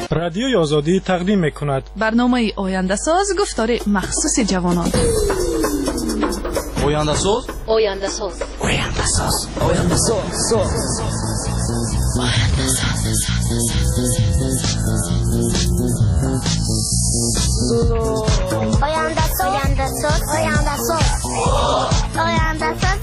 رادیوی آزادی تقدیم می‌کند برنامه آینده ساز گفتار مخصوص جوانان. آینده ساز آینده ساز آینده ساز آینده ساز آینده ساز آینده ساز آینده ساز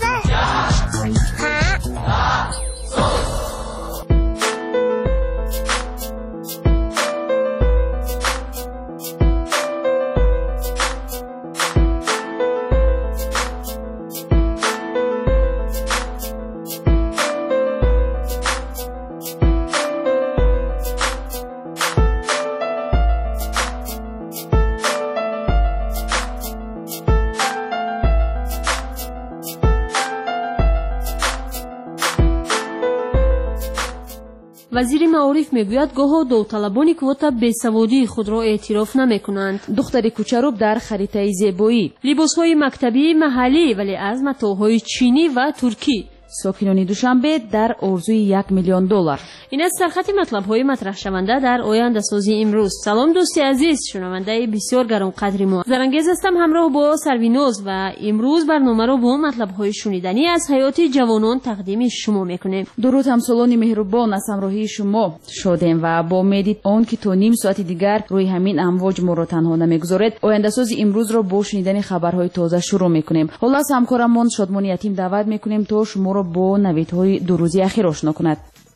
وزیر معارف میگوید گاه داوطلبان کواتا بیسوادی خود را اعتراف نمیکنند. دختر کوچروب در خریطه زیبایی، لباسهای مکتبی محلی ولی از متاحهای چینی و ترکی. ساکنان دوشنبه در آرزوی 1 میلیون دلار. این از سرخط مطلب‌های مطرح شونده در آینده سازی امروز. سلام دوستی عزیز، شنونده بسیار گرانقدر ما. زرانگیز هستم همراه با سرویناز و امروز برنامه را با مطلب‌های شنیدنی از حیات جوانان تقدیم شما میکنیم. درود همسالان مهربان، از همراهی شما شدیم و با امید آن که تا نیم ساعت دیگر روی همین امواج ما را تنها نمیگذارید. آینده سازی امروز را با شنیدن خبرهای تازه شروع میکنیم. حالا از همکارمان شادمانی یتیم دعوت میکنیم تا شما را با نویدهای دو روزی اخیر آشنا کند.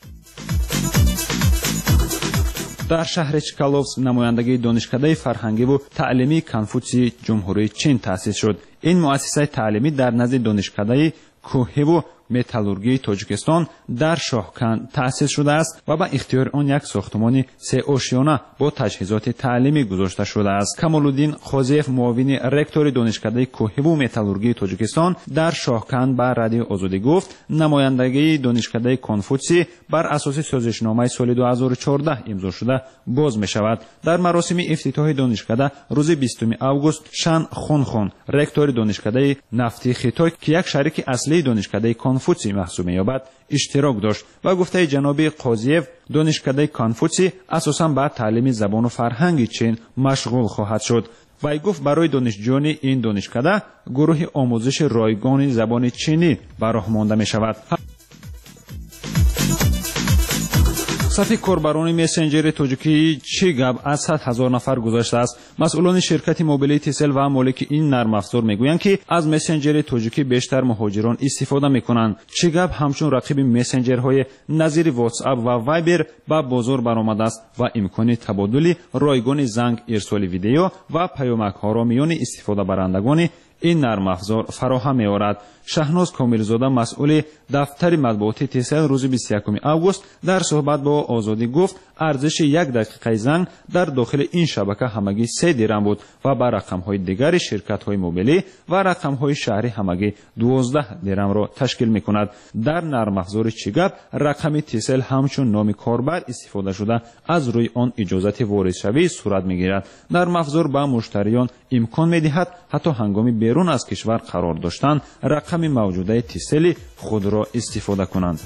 در شهر چکالوفسک نمایندگی دانشکده فرهنگی و تعلیمی کنفوچی جمهوری چین تأسیس شد. این مؤسسه تعلیمی در نزد دانشکده کوهی و متالورگی تاجیکستان در شاهکند تأسیس شده است و با اختیار آن یک ساختمان سه آشیانه با تجهیزات تعلیمی گذاشته شده است. کمالالدین خازیف معاون رکتور دانشکده کوهی و متالورگی تاجیکستان در شاهکند به رادیو آزادی گفت نمایندگی دانشکده کنفوچی بر اساس سازشنامه سال 2014 امضا شده باز می شود. در مراسم افتتاح دانشکده روز 20 اوگوست شان خونخون رکتور دانشکده نفتی خیتای که یک شریک اصلی دانشکده کنفوچی محسوب می‌یابد اشتراک داشت و گفته جناب قاضیف دانشکده کنفوچی اساساً به تعلیم زبان و فرهنگ چین مشغول خواهد شد. وی گفت برای دانشجویان این دانشکده گروه آموزش رایگان زبان چینی براه مانده می‌شود. صفی کاربران مسنجر تاجیکی چی گپ از 100,000 نفر گذشته است. مسئولان شرکت موبیلی تیسل و مالک این نرم افزار میگویند که از مسنجر تاجیکی بیشتر مهاجران استفاده میکنند. چی گپ همچون رقیب مسنجرهای نظیر واتس اپ و وایبر به بازار برآمده است و امکان تبادل رایگان زنگ، ارسال ویدیو و پیامک ها را میان استفاده برندگان این نرم افزار فراهم می‌آورد. شهناز کاملزاده مسئول دفتر مطبوعاتی تیسل روز 21 اوگوست در صحبت با آزادی گفت ارزش 1 دقیقه زنگ در داخل این شبکه همگی 3 درم بود و بر رقم‌های دیگر شرکت‌های موبیلی و رقم‌های شهری همگی 12 درم را تشکیل می‌کند. در نرم افزار چیگپ رقم تیسل همچون نام کاربر استفاده شده از روی آن اجازت واردشوی صورت می‌گیرد. نرم افزار به مشتریان امکان می‌دهد حتی هنگام بیرون از کشور قرار داشتن رقم موجوده تیسل خود را استفاده کنند.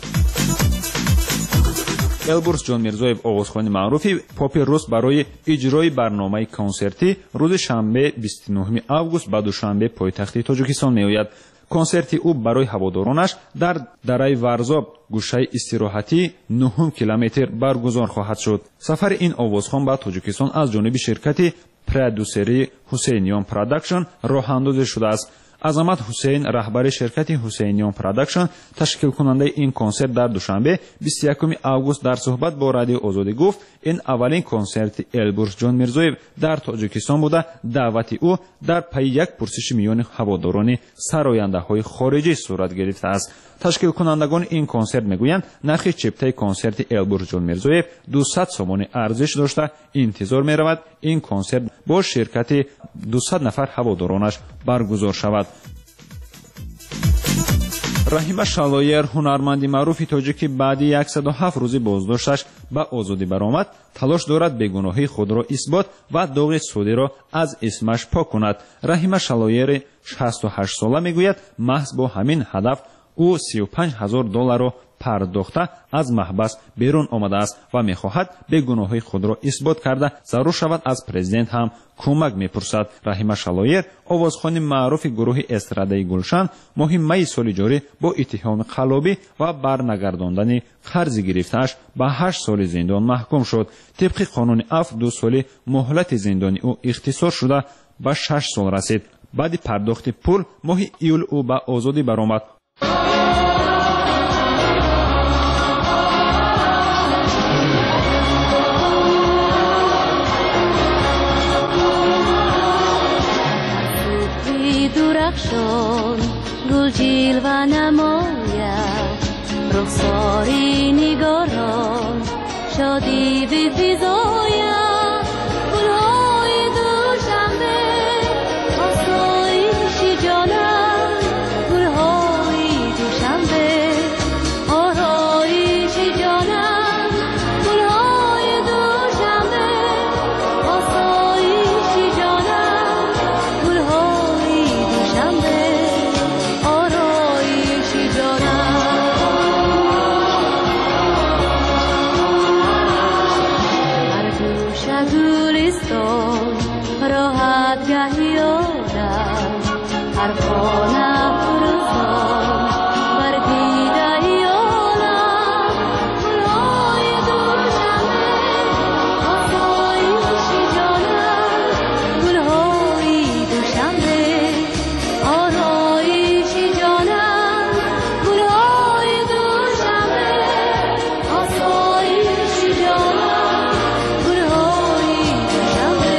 البرز جان میرزویف آغازخوان معروفی پاپ روس برای اجرای برنامه کنسرتی روز شنبه 29 اوگوست به دوشنبه پایتخت تاجیکستان میآید. کنسرتی او برای هوادارانش در درای ورزاب گوشه استراحتی 9 کیلومتر برگزار خواهد شد. سفر این آوازخوان به تاجیکستان از جانب شرکت پرودوسری حسینیان پروداکشن راه اندازی شده است. عظمت حسین رهبر شرکت حسینیان پروداکشن تشکیل کننده این کنسرت در دوشنبه 21 اوگوست در صحبت با رادیو آزادی گفت این اولین کنسرت البرز جان میرزویف در تاجیکستان بوده. دعوت او در پی یک پرسش میان هواداران سرآینده‌های خارجی صورت گرفته است. تشکیل کنندگان این کنسرت میگویند نرخ چپتای کنسرت البرز جان میرزویف 200 سوم ارزش داشته. انتظار می‌رود این کنسرت با شرکت 200 نفر هوادارانش برگزار شود. رحیمه شالویر هنرمندی معروفی تاجیکی بعد 107 روز بازداشتش به آزادی برآمد تلاش دارد بیگناهی خود را اثبات و داغ سودی را از اسمش پاک کند. رحیمه شالویر 68 ساله میگوید محض با همین هدف او $35,000 را пардохта аз маҳбас берун омадааст ва мехоҳад бегуноҳии худро исбот карда зарур шавад аз президент ҳам кӯмак мепурсад. Раҳима Шалоер, овозхони маъруфи гурӯҳи эстрадаи Гулшан, моҳи майи соли ҷорӣ бо иттиҳоми қаллобӣ ва барнагардондани қарзи гирифтааш ба 8 соли зиндон маҳкум шуд. тибқи қонуни афв 2 соли муҳлати зиндони ӯ ихтисор шуда ба 6 сол расид. баъди пардохти пул моҳи июл ӯ ба озодӣ баромад. گلجیل و نماید رخساری نگاران شادی به فضاید گلهای دوشنبه آسایش جانم گلهای دوشنبه آرایش جانم گلهای دوشنبه آسایش جانم گلهای دوشنبه راحت گهی آدم هر خانه فرستان بر دیده عالم گلهای دوشنبه آسایش جانم گلهای دوشنبه آرایش جانم گلهای دوشنبه آسایش جانم گلهای دوشنبه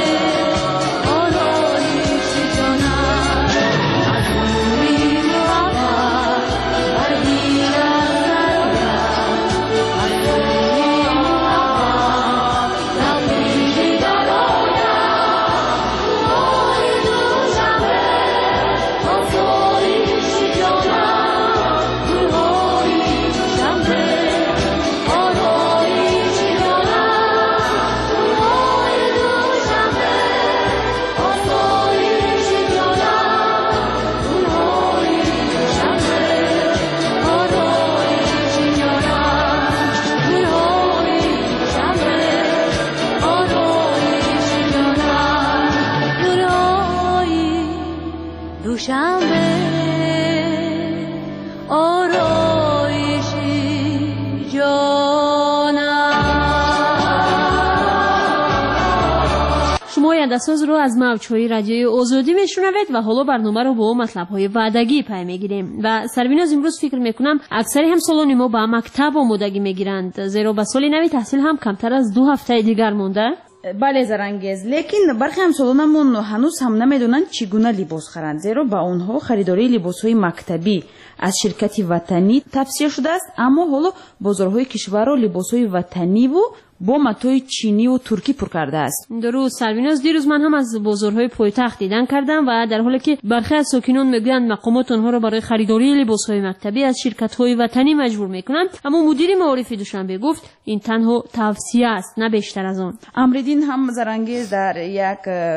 شما آینده‌ساز رو از موج‌های رادیوی آزادی میشنوید و حالا برنامه رو با مطلب‌های وعدگی پی میگیریم و سربیناز امروز فکر میکنم اکثر همسالان ما با مکتب آمادگی میگیرند، زیرا به سال نوی تحصیل هم کمتر از 2 هفته دیگر مونده. بله زرانگیز، لیکن برخی همسالانمون هنوز هم نمیدونن چگونه لباس خرند، زیرا با اونها خریداری لباس‌های مکتبی از شرکت وطنی توصیه شده است، اما حالا بازارهای کشور رو لباس‌های وطنی و با متای چینی و ترکی پر کرده است. درست سربیناز، دیروز من هم از بازارهای پایتخت دیدن کردم و در حالی که برخی از ساکنان میگویند مقامات آنها را برای خریداری لباسهای مکتبی از شرکت‌های وطنی مجبور میکنند، اما مدیر معارف دوشنبه گفت این تنها توصیه است نه بیشتر از آن. امردین هم زرانگیز در یک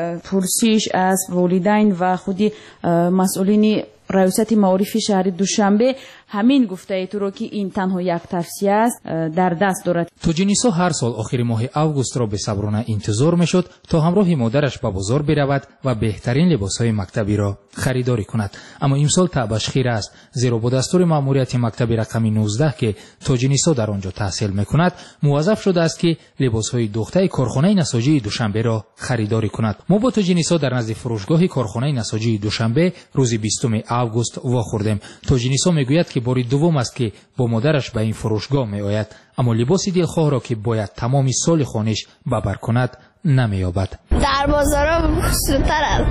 پرسش از والدین و خودی مسئولین ریاست معارف شهر دوشنبه همین گفته ای تو رو که این تنها یک توصیه است در دست دارد. توجینیسا هر سال آخر ماه اوگوست را به صبرانه انتظار میشد تا همراه مادرش به بازار برود و بهترین لباسهای مکتبی را خریداری کند، اما امسال تعبش خیره است، زیرا با دستور مأموریت مکتب رقم 19 که توجینیسا در آنجا تحصیل میکند موظف شده است که لباسهای دوخته کارخانه نساجی دوشنبه را خریداری کند. ما با توجینیسا در نزد فروشگاه کارخانه نساجی دوشنبه روز 20 اوگوست واخوردیم. توجینیسا میگوید که بار دوم است که با مادرش به این فروشگاه می آید، اما لباس دلخواه را که باید تمام سال خانش ببر کند نمی یابد. در بازارم خوشتر است.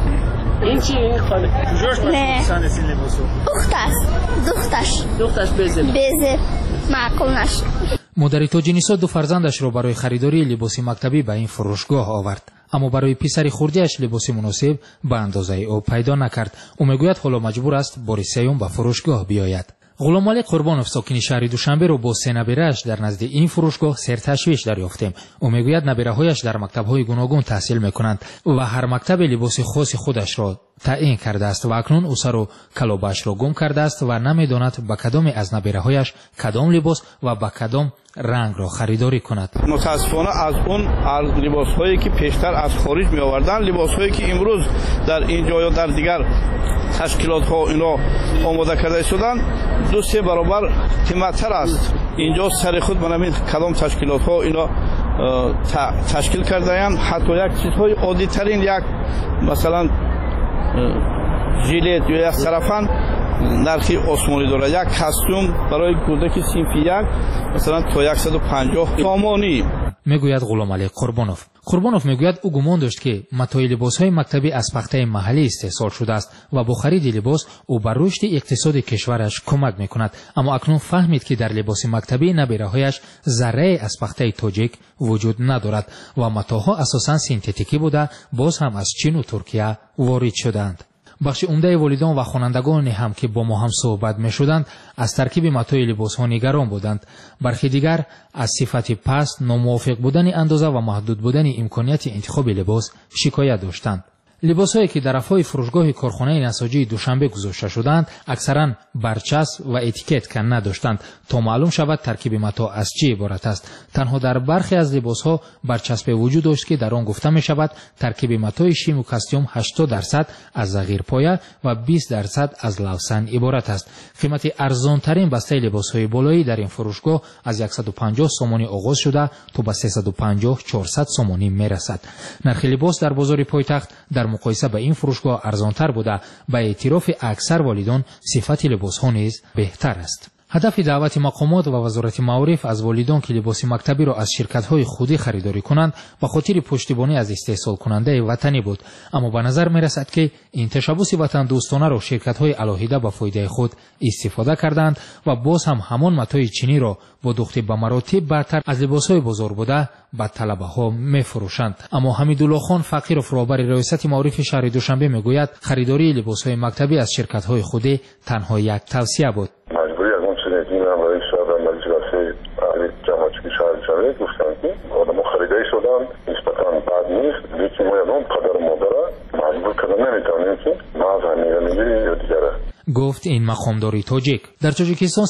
این چی این خاله؟ کجاش پسند است این لباسو؟ دخترش بزه معقول نشد. مادر توجینیسا 2 فرزندش را برای خریداری لباس مکتبی به این فروشگاه آورد، اما برای پسر خرده‌اش لباس مناسب به اندازه او پیدا نکرد. او میگوید حالا مجبور است بار سوم به فروشگاه بیاید. غلامعلی قربانوف ساکن شهر دوشنبه رو با سه نبیره‌اش در نزد این فروشگاه سرتشویش دریافتیم. او میگوید نبیره‌هایش در مکتب‌های گوناگون تحصیل میکنند و هر مکتب لباس خاص خودش را تعیین کرده است و اکنون او سر و کلابه‌اش را گم کرده است و نمیداند به کدام از نبیره‌هایش کدام لباس و به کدام رنگ را خریداری کند. متاسفانه از اون لباس‌هایی که پیشتر از خارج می‌آوردند، لباس‌هایی که امروز در اینجا یا در دیگر تشکیلات‌ها اینا آماده کرده شدند، 2-3 برابر قیمت‌تر است. اینجا سر خود من همین کدام تشکیلات‌ها اینا تشکیل کرده‌اند. حتی یک چیزهای عادی‌ترین، یک مثلا ژیلت یا یک سرفن نرخی آسمانی دارد. یک کاستوم برای کودک صنف 1 مثلا تا 150 تومانی. میگوید غلامعلی قربانوف. قربانوف میگوید او گمان داشت که متاع لباس‌های مکتبی از پخته محلی استحصال شده است و با خرید لباس او بر رشد اقتصاد کشورش کمک میکند، اما اکنون فهمید که در لباس مکتبی نبیره‌هایش ذره از پخته تاجیک وجود ندارد و متاعها اساساً سینتتیکی بوده، باز هم از چین و ترکیه وارد شدند. بخش عمده والیدان و خوانندگان هم که با ما هم صحبت می شدند از ترکیب متاع لباس ها نگران بودند. برخی دیگر از صفت پست، ناموافق بودن اندازه و محدود بودن امکانیت انتخاب لباس شکایت داشتند. لباس‌هایی که در افهای فروشگاه کارخانه نساجی دوشنبه گذاشته شدند اکثرا برچسب و اتیکت که نداشتند تا معلوم شود ترکیب متاع از چی عبارت است. تنها در برخی از لباس‌ها برچسب وجود داشت که در آن گفته می شود ترکیب متاع شیم و کاستوم 80% از زغیر پایه و 20% از لوسن عبارت است. قیمت ارزان‌ترین بسته لباس‌های بالایی در این فروشگاه از 150 سومانی آغاز شده تا به 350-400 سومانی میرسد. نرخ لباس در بازار پایتخت در مقایسه با این فروشگاه ارزانتر بوده. به اعتراف اکثر والیدان صفت لباس‌ها نیز بهتر است. هدف دعوت مقامات و وزارت معارف از والیدان که لباس مکتبی را از شرکت‌های خودی خریداری کنند به خاطر پشتیبانی از استحصال کننده وطنی بود، اما به نظر می‌رسد که این تشبث وطن دوستانه را شرکت‌های علاهیده به فایده خود استفاده کردند و باز هم همان متاع چینی را با دخت به مراتب برتر از لباس‌های بازار بوده به طلبه‌ها می‌فروشند. اما حمیدالله خان فقیرов رهبر ریاست معارف شهر دوشنبه می‌گوید خریداری لباس‌های مکتبی از شرکت‌های خودی تنها یک توصیه بود. شهر گفتن که آدم خریداری شدن نسبتاً بد نیست، لیکن ما یادم قدر مادره مجبور کردن نمیتونیم که ما زمین میگیریم یا دیگره. گفت این مقامداری تاجیک. در تاجیکستان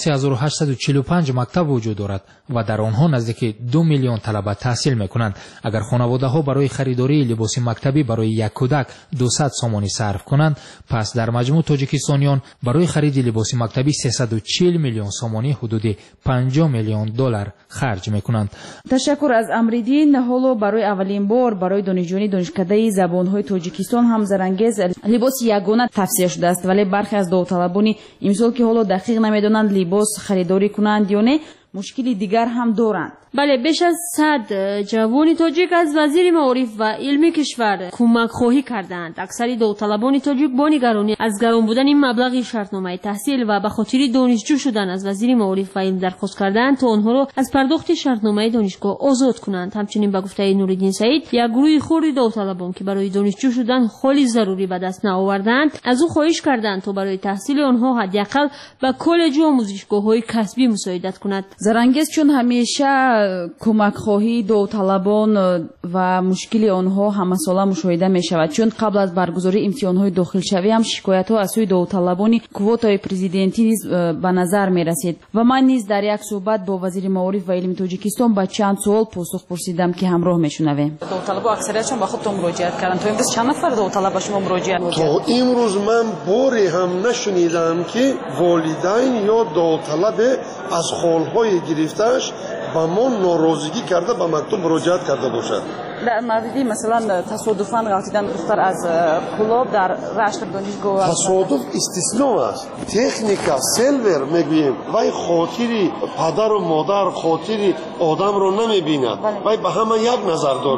3845 مکتب وجود دارد و در آنها نزدیک 2 میلیون طلبه تحصیل میکنند. اگر خانواده‌ها برای خریداری لباس مکتبی برای یک کودک 200 سومانی صرف کنند، پس در مجموع تاجیکستانیان برای خرید لباس مکتبی 340 میلیون سومانی حدود 50 میلیون دلار خرج میکنند. تشکر از امریدین. حالا برای اولین بار برای دانشجویان دانشکده زبان‌های تاجیکستان هم زرانگیز لباس یگانه توصیه شده است، ولی برخی از داوطلبان امسال که حالا دقیق نمیدونند لباس خریداری کنند یا نه مشکلی دیگر هم دارند. بله، بیش از 100 جوان تاجیک از وزیر معارف و علم کشور کمک خواهی کردند. اکثر داوطلبان تاجیک با نگرانی از گران بودن این مبلغ شرطنامه تحصیل و به خاطر دانشجو شدن از وزیر معارف و علم درخواست کردند تا آنها را از پرداخت شرطنامه دانشگاه آزاد کنند. همچنین به گفته نورالدین سعید، یک گروه خردی داوطلبان که برای دانشجو شدن خالی ضروری به دست نآوردند از او خواهش کردند تا برای تحصیل آنها حداقل به کالج و آموزشگاه‌های کسبی مساعدت کند. زرانگیز چون همیشه کمک خواهی داوطلبان و مشکل آنها همه ساله مشاهده می شود، چون قبل از برگزاری امتحان‌های داخلشوی هم شکایت ها از سوی داوطلبان کوتای پرزیدنتی نیز به نظر می رسید و من نیز در یک صحبت با وزیر معارف و علم تاجیکستان با چند سوال پاسخ پرسیدم که همراه می شنویم. داوطلبا اکثریتشون به خودتون مراجعت کردن. تا امروز چند نفر داوطلب به شما مراجعت کردن؟ تا امروز من باری هم نشنیدم که والدین یا داوطلب از خانه‌های گرفته‌اش با ما ناراضگی کرده به مکتب مراجعت کرده باشد. در موردی مثلا تصادفاً غلطیدن دختر از کلاب در رشت دانشگاه تصادف استثنا است. تکنیکا سیلور میگوییم وای خاطری پدر و مادر خاطری آدم رو نمیبینه، وای به همه یک نظر دارد.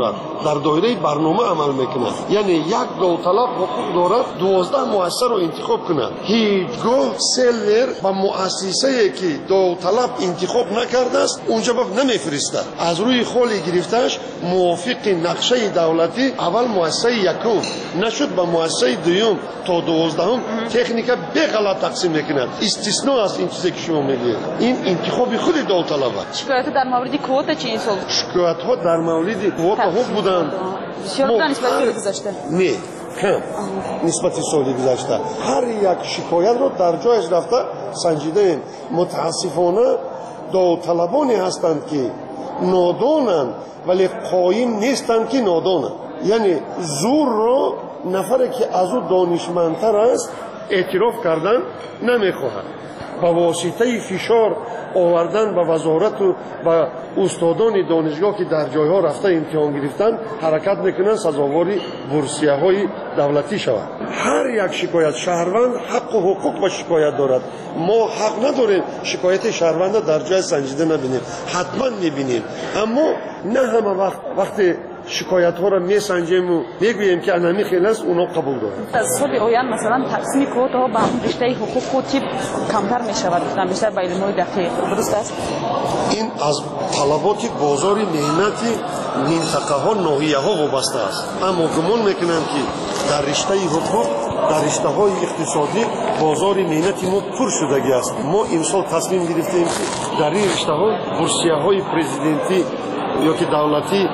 дар доираи барнома амал мекунад. Яъне як довталаб ҳуқуқ дорад 12 муассисаро интихоб кунад. ҳеҷгоҳ селлер ба муассисае ки довталаб интихоб накардааст унҷа ба намефиристад. аз рӯи холи гирифтааш мувофиқи нақшаи давлатӣ аввал муассисаи якум нашуд ба муассисаи дуюм то 12 техника беғалат тақсим мекунад. истисно аст ин чизе ки шумо мегӯед. ин интихоби худи довталаб аст. шикоятҳо дар мавриди квота чӣ инсол? шикоятҳо дар мавриди квотаҳо буданд. бисёр буданд нисбати соли гузашта? не кам нисбати соли гузашта. ҳар як шикоятро дар ҷояш рафта санҷидаем. мутаассифона довталабоне ҳастанд ки нодонанд вале қоим нестанд ки нодонанд. яъне зурро нафаре ки аз ӯ донишмандтар аст эътироф кардан намехоҳад. ба воситаи фишор овардан ба вазорату ба устодони донишгоҳ ки дар ҷойҳо рафта имтиҳон гирифтанд ҳаракат мекунанд сазовори бурсияҳои давлатӣ шаванд. ҳар як шикоят шаҳрванд ҳаққу ҳуқуқ ба шикоят дорад. мо ҳақ надорем шикояти шаҳрванда дар ҷоя санҷида набинем. ҳатман мебинем. аммо на ҳама вақте шикоятҳоро месанҷему мегӯем ки анами хел аст уно қабул дорад. аз соли оянд масалан тақсими квотаҳо ба риштаи ҳуқуқу тиб камтар мешавад, гуфтан ба илмҳои дақиқ. дуруст аст? ин аз талаботи бозори меҳнати минтақаҳо ноҳияҳо вобаста аст. аммо гумон мекунам ки дар риштаи ҳуқуқ дар риштаҳои иқтисодӣ бозори меҳнати мо пур шудагӣ аст. мо имсол тасмим гирифтем ки дар ин риштаҳо бурсияҳои президентӣ ё ки давлатӣ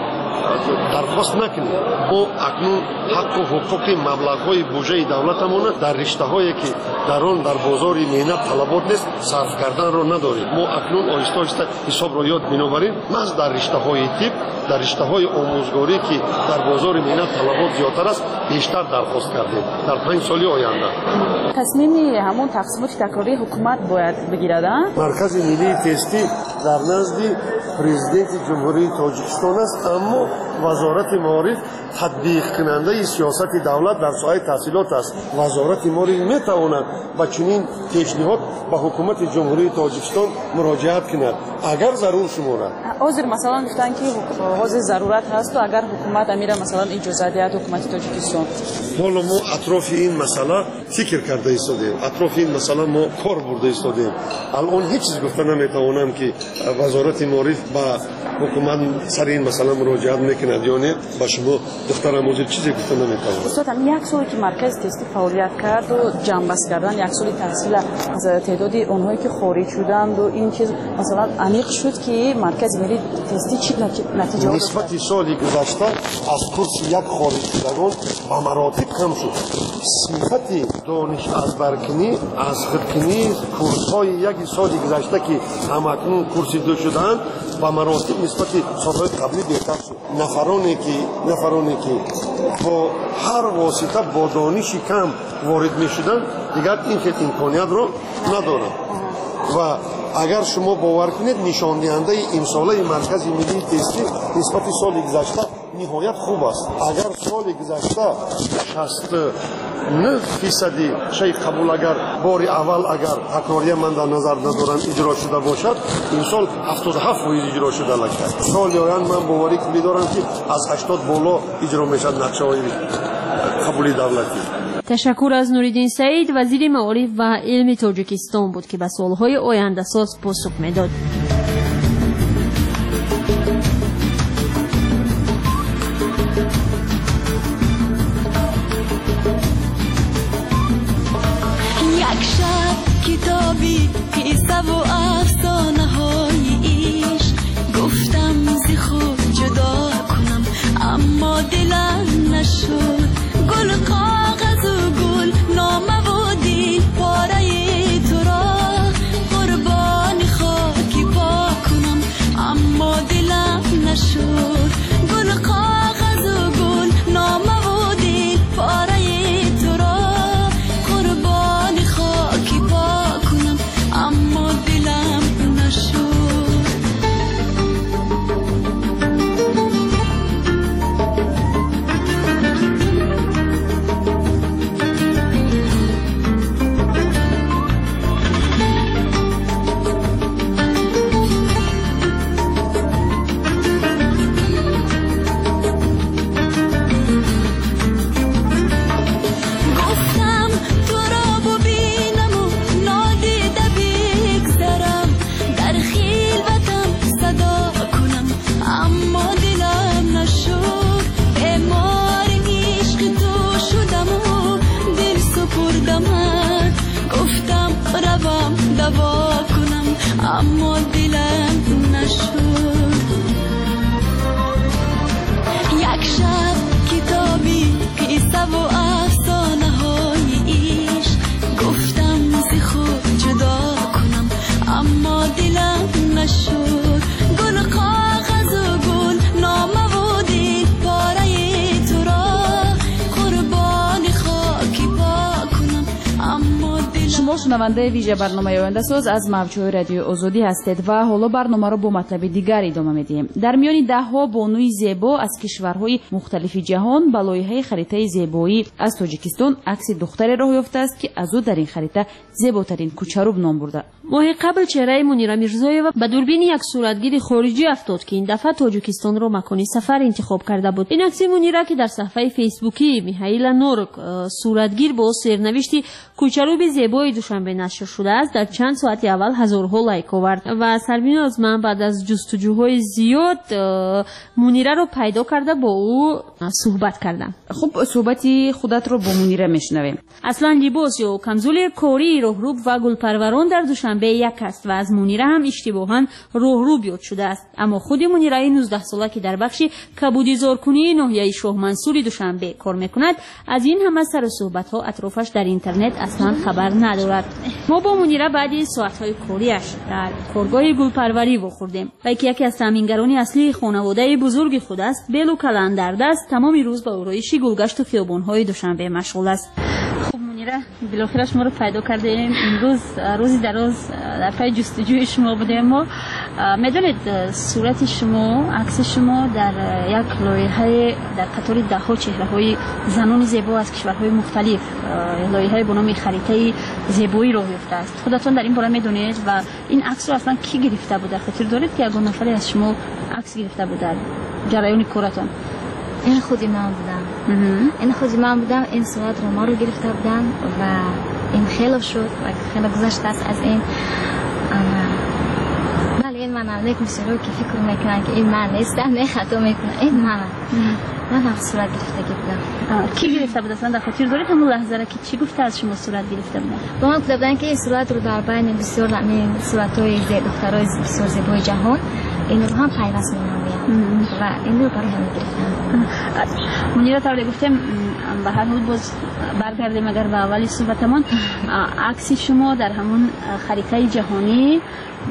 дархост накунем. мо акнун ҳаққу ҳуқуқи маблағҳои буҷаи давлатамона дар риштаҳое ки дар он дар бозори меҳнат талабот нест сарф карданро надорем. мо акнун оҳиста оҳиста ҳисобро ёд меноварем. маҳз дар риштаҳои тиб дар риштаҳои омӯзгорӣ ки дар бозори меҳнат талабот зиёдтар аст бештар дархост кардем дар 5 соли оянда. тасмими ҳамон тақсимоти такрории ҳукумат бояд бигирад. маркази миллии тестӣ дар назди президенти ҷумҳурии тоҷикистон аст. аммо вазорати маориф татбиқкунандаи сиёсати давлат дар соҳаи таҳсилот аст. вазорати маориф метавонад ба чунин пешниҳод ба ҳукумати ҷумҳурии тоҷикистон муроҷиат кунад агар зарур шуморад. ҳозир масалан гуфтанд ки ҳозир зарурат ҳасту агар ҳукумат амира масалан иҷозат диҳад ҳукумати тоҷикистон. ҳоло мо атрофи ин масъала фикр карда истодем. атрофи ин масъала мо кор бурда истодем. алон ҳеҷ чиз гуфта наметавонам ки вазорати маориф ба ҳукумат сари ин масъала муроҷиат мекунад ё не. ба шумо духтарам ҳозир чизе гуфта наметавонам. устодам як соли ки маркази тестӣ фаъолият карду ҷамъбаст кардан як соли таҳсила аз теъдоди онҳое ки хориҷ шуданду ин чиз масалан аниқ шуд ки маркази миллии тестӣ чӣ натиҷа нисбати соли гузашта аз курси як хориҷшудагон ба маротиб кам шуд. сифати донишазбаркунӣ аз худкунӣ курсҳои яки соли гузашта ки ҳамакнун курсида шудаанд ба маротиб нисбати солҳои қаблӣ беҳтар шуд. нафароне ки бо ҳар восита бо дониши кам ворид мешуданд дигар ин хел имкониятро надоранд. ва агар шумо бовар кунед нишондиҳандаи имсолаи маркази миллии тестӣ нисбати соли гузашта ниҳоят хуб аст. агар соли гузашта 69% шаи қабул агар бори аввал агар такрория ман дар назар надорам иҷро шуда бошад имсол 77% иҷро шуда лактад. соли оянд ман боварӣ медорам ки аз 80 боло иҷро мешад нақшаҳои қабули давлатӣ. تشکر از نوریدین سعید وزیر معارف و علم تاجیکستان بود که به سوالهای آینده‌ساز پاسخ میداد. یک شب کتابی قصه و افسانه های عشق گفتم زی خود جدا کنم اما دلم نشد. گل کاغذ و گل نامه و دل پاره تو را قربان خاکی پا کنم اما دلم نشد. گل کاغذ و گل نامه و دل پاره تو را قربان خاکی پا کنم اما دلم یک شب کتابی قصه و افسانه های عشق گفتم ز خود جدا کنم اما دلم نشد گل کاغذ و گل نامه و دل پاره تو را قربان خاک پا کنم اما شما شنونده ویژه برنامه آینده ساز از موجهای رادیو آزادی هستید و حالا برنامه را با مطلب دیگر ادامه میدیم. در میان دهها بانوی زیبا از کشورهای مختلف جهان با لایحه خریطه زیبایی از تاجیکستان عکس دختری راه یافته است که از او در این خریطه زیباترین کوچروب نام برده. ماه قبل چهره منیره میرزایوا به دوربین یک صورتگیر خارجی افتاد که این دفعه تاجیکستان را مکان سفر انتخاب کرده بود. این عکس منیره که در صفحه فیسبوکی میخائیل نورک صورتگیر با سرنوشتی کوچروب زیبای دوشنبه نشر شده است در چند ساعت اول هزارها لایک آورد و سربیناز من بعد از جستجوهای زیاد منیره رو پیدا کرده با او صحبت کردم. خب صحبتی خودت رو با منیره میشنویم. اصلا لباس یا کمزولی کاری راهروب و گلپروران در دوشنبه یک است و از منیره هم اشتباها راهروب یاد شده است. اما خود منیره 19 ساله که در بخش کبودی زارکنی ناحیه شاه منصور دوشنبه کار میکند از این همه سر و صحبت ها اطرافش در اینترنت اصلا خبر ندارد. ما با منیره بعد ساعت‌های کاریش در کارگاه گلپروری واخوردیم و یکی از تامینگران اصلی خانواده بزرگ خود است. بلو کلان در دست تمام روز با آرایش گلگشت و خیابان‌های دوشنبه مشغول است. خب منیره بالاخره شما رو پیدا کردیم. امروز روزی دراز در پی جستجوی شما بودیم. ما میدونید صورت شما عکس شما در یک لایحه در قطار ده‌ها چهره‌های زنان زیبا از کشورهای مختلف لایحه به نام خریطه زیبایی راه یافته است. خودتون در این باره میدونید و این عکس رو اصلا کی گرفته بود؟ در خاطر دارید که اگه نفری از شما عکس گرفته بود در جریان کارتون؟ این خودی من بودم. این صورت رو ما رو گرفته بودن و این خیلی شد و خیلی گذشته است از این. ولی این من علیک میسیرو که فکر میکنن که این من نیستم، نه خطا میکنن این من صورت گرفته بودم. کی گرفته بود اصلا؟ در خاطر دارید همون لحظه را که چی گفته از شما صورت گرفته بودن؟ با من گفتن که این صورت رو در بین بسیار صورت‌های دخترای بسیار زیبای جهان این رو هم پیوست می‌نمایم و این رو برای همه گرفتم. منیره طوری گفتم به هر حال باز برگردیم اگر به اولی صحبتمون عکس شما در همون خریطه جهانی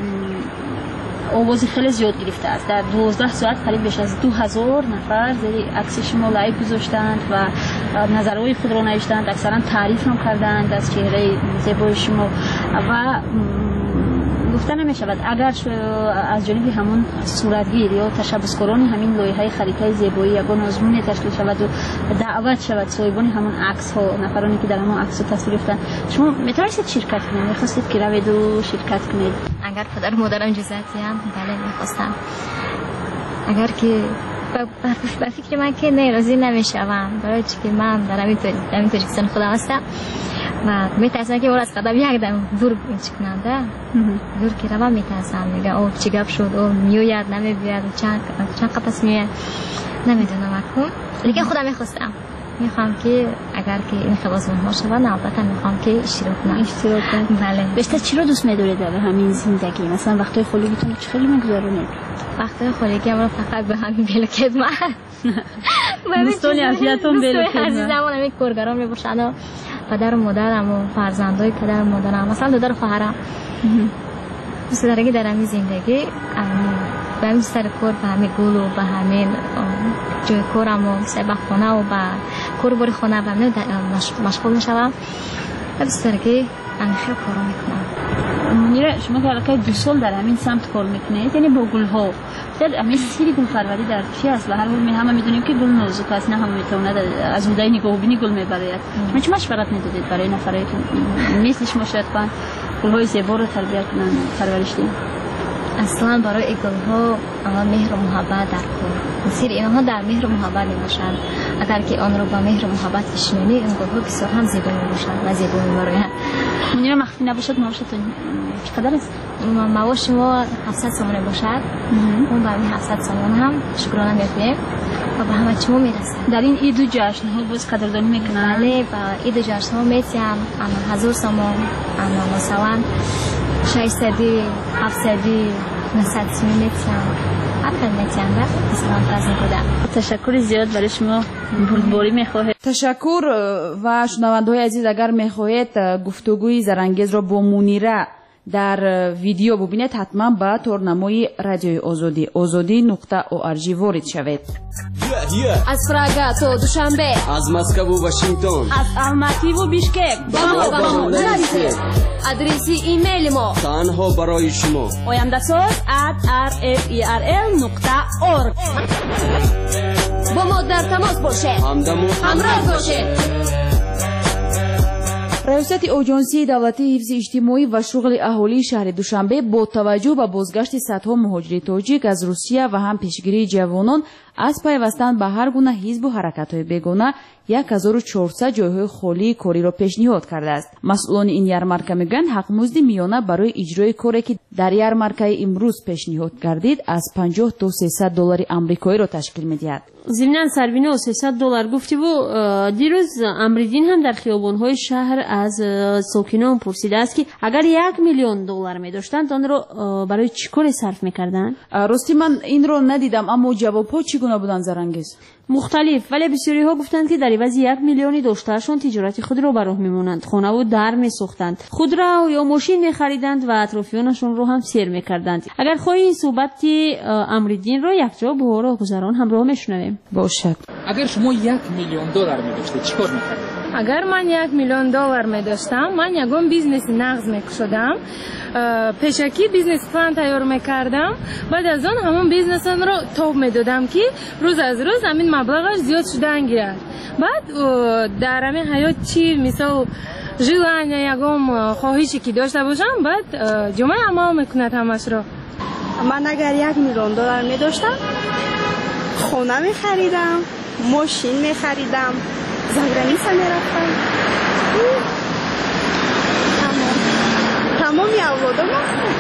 آواز خیلی زیاد گرفته است. در 12 ساعت قریب بیش از 2000 نفر زیر عکس شما لایک گذاشتند و نظرهای خود را نوشتند. اکثرا تعریف هم کردند از چهره زیبای شما و گفته نمی شود اگر از جانب همون صورتگیر یا تشبثکاران همین لایحه خریطه زیبایی یگان آزمون تشکیل شود و دعوت شود صاحبان همون عکس ها نفرانی که در همون عکس ها تصویر گرفتن، شما میتونید شرکت کنید؟ میخواستید که روید و شرکت کنید؟ اگر پدر و مادرم اجازه دادن بله میخواستم. اگر که به فکر من که ناراضی نمیشوم برای چی که من در همین تاجیکستان خودم هستم و میترسم که از قدم یک دم دور کننده دور که روم میترسم میگم او چی گپ شد او میوید نمیبید چند قپس میاد نمیدونم اکنون. لیکن خودم میخوام که اگر که این خلاصون ها شود البته میخوام که اشتراک کنم. بله. بیشتر چی رو دوست می‌دارید در همین زندگی؟ مثلا وقتای خالیتون چه خیلی میگذرونید؟ وقتای خالی رو فقط به همین بلکدمت دوستان عزیزتون بلکدمت عزیزمون همین کارگران میباشن و پدر و مادرم و فرزندای پدر و مادرم مثلا دادر و خواهرم دوست دارم که در همین زندگی به همین سر کار به همین گل و به همین جای کارم و سر به خانه و به کار باری خانه به همین مشغول میشوم و دوست دارم که من خیلی کارا میکنم. منیره شما که علاقه 2 سال در همین سمت کار میکنید یعنی با گل ها در همین سری گل پروری در چی است؟ به هر حال همه میدونیم که گل نازک است، نه همه میتونه از هدای نگاه بینی گل میبرید. شما چه مشورت میدادید برای نفرایی که مثل شما شاید کنن گل های زیبا رو تربیت کنن پرورش دهند؟ اصلا برای این گل ها اول مهر و محبت در کار مسیر اینها در مهر و محبت میباشند. اگر که آن رو با مهر و محبت بشنوی این گل ها بسیار هم زیبا میباشند و زیبا میبارند. منیره مخفی نباشد معاشتون چقدر است؟ معاش ما 700 سامانه باشد. اون با همین 700 سامان هم شکرانه میکنیم و به همه چیمون میرسه. در این عید و جشن ها باز قدردانی میکنن؟ بله با عید و جشن ها میتیم 1000 سامان مثلا 600 700 900 میتیم نتیانده مثلا تازه بودم. تشکر زیاد برای شما. بوری میخواهید. تشکر و شنونده‌های عزیز اگر میخواهید گفتگوی زرانگیز را با منیره در ویدیو ببینید حتما با تورنمای رادیوی آزادی.org وارد شوید. از پراگا تا دوشنبه، از مسکو و واشنگتن، از الماتی و بیشکک با ما نرسید. آدرس ایمیل ما تنها برای شما oyandasaz@rferl.org. با ما در تماس باشید. همراه باشید. ریاست اجنسی دولتی حفظ اجتماعی و شغل اهالی شهر دوشنبه با توجه به بازگشت صدها مهاجر تاجیک از روسیه و هم پیشگیری جوانان از پیوستن به هر گونه حزب و حرکت‌های بیگانه 1400 جایهای خالی کاری را پیشنهاد کرده است. مسئولان این یارمارکه میگن حق مزد میانه برای اجرای کاری که در یارمارکه امروز پیشنهاد گردید از 50 تا 300 دلار آمریکایی را تشکیل می‌دهد. ضمناً سروینا 300 دلار گفتی و دیروز امریدین هم در خیابان‌های شهر از ساکنان پرسیده است که اگر 1 میلیون دلار می‌داشتند آن را برای چی کار صرف می‌کردند؟ راستی من این را ندیدم اما جواب‌ها چگونه بودند زرانگیز؟ مختلف، ولی بسیاری ها گفتند که در عوض 1 میلیونی داشتهشان تجارت خود را براه میمونند، خانه و در میسوختند، خودرو یا ماشین میخریدند و اطرافیانشون رو هم سیر میکردند. اگر خواهی صحبت امریدین را یک جا با راهگذران همراه میشنویم. باشد. اگر شما 1 میلیون دلار می‌داشتید چیکار می‌کردید؟ اگر من 1 میلیون دلار می‌داشتم من یگان بیزنس نغز می‌کشیدم، پیشکی بیزنس پلان تیار می‌کردم، بعد از آن همون بیزنس را توپ می‌دادم که روز از روز همین مبلغش زیاد شدن گیرد. بعد در همین حیات چی مثال ژیلان یا یگان خواهشی که داشته باشم بعد جمعه عمل می‌کند همش را. من اگر 1 میلیون دلار می‌داشتم خونه می‌خریدم، ماشین می‌خریدم، زنگرانیسا میرفتم، تمامی اولادم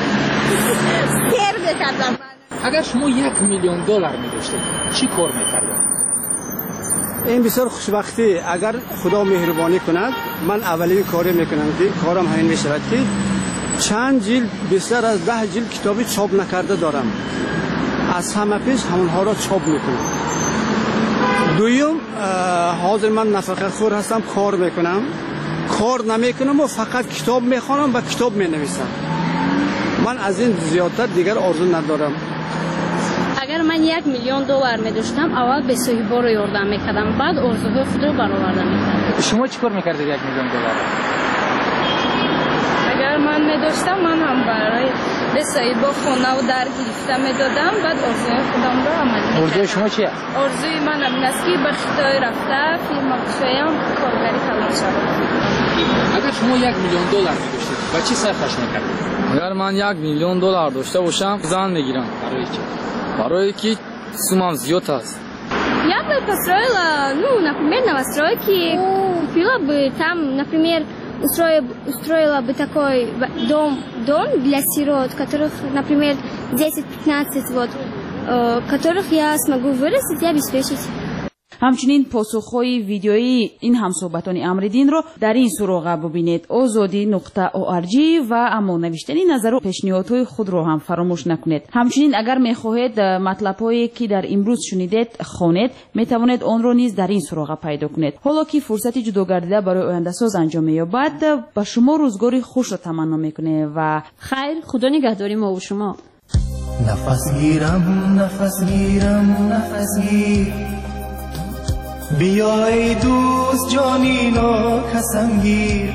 سیر میکردم. اگر شما 1 میلیون دلار می‌داشتید چی کار می‌کردید؟ این بسیار خوشبختی. اگر خدا مهربانی کند من اولین کاری میکنم که کارم همین میشود که چند جلد بیشتر از 10 جلد کتابی چاپ نکرده دارم، از همه پیش همونها را چاپ میکنم. دویم حاضر من نفقه خور هستم، کار میکنم، کار نمیکنم و فقط کتاب میخوانم و کتاب مینویسم. من از این زیادتر دیگر آرزو ندارم. اگر من 1 میلیون دلار می‌داشتم اول به صاحبا رو یاردم می‌کردم، بعد آرزوهای خود رو برآورده می‌کردم. شما چیکار می‌کردید 1 میلیون دلار؟ اگر من می‌داشتم من هم برای به صاحبا خونه و در گرفته می‌دادم، بعد آرزوهای خودم رو عمل می‌کردم. آرزوی شما چیه؟ آرزوی من این است که به خدای رفته فیلم بشویم، کارگری کلان شوم. اگر شما 1 میلیون دلار می‌داشتید با چی صرفش می‌کردید؟ اگر من 1 میلیون دلار داشته باشم زن می‌گیرم. برای چی؟ Порой ки сумам зьёт аст. Я бы построила, например, новостройки, купила бы там, например, устроила бы такой дом для сирот, которых, например, 10-15 которых я смогу вырастить и обеспечить. همچنین پاسخهای ویدیویی این همصحبتان امریدین رو در این سراغ ببینید آزادی.org و اما نوشتنی نظر و پیشنهادهای خود رو هم فراموش نکنید. همچنین اگر میخواهید مطلبهایی که در امروز شنیدید خوانید میتوانید آن رو نیز در این سراغ پیدا کنید. حالا که فرصتی جداگردیده برای آینده ساز انجام مییابد با شما روزگاری خوش را تمنا میکنه و خیر خدا نگهداری ما و شما. نفس گیرم نفس گیر بیای دوست جانینا کسم گیر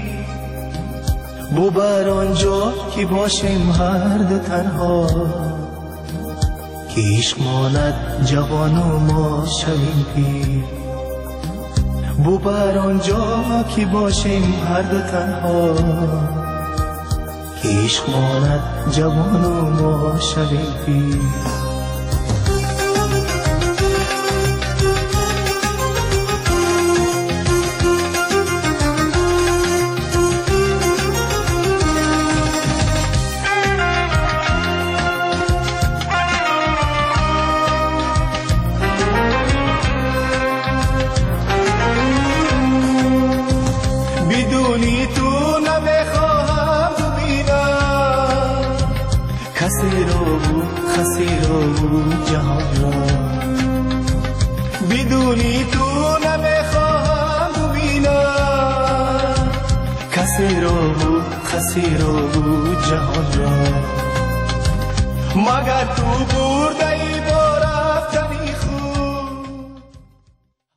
ببر آنجا که باشیم هر دو تنها که عشق ماند جوان و ما شویم پیر ببر آنجا که باشیم هر دو تنها که عشق ماند جوان و ما شویم پیر خسی رو بی تو نمیخواهم ببینم کسی رو جهان را مگر تو برده